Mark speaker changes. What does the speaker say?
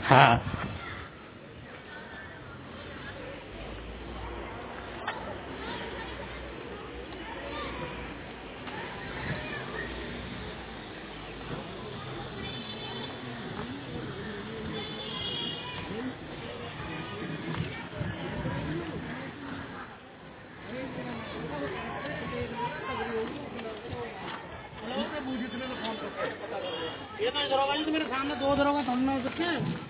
Speaker 1: हाँ
Speaker 2: ये तो दरोगा जी तो मेरे सामने 2 दरोगा सामने हो सकते हैं।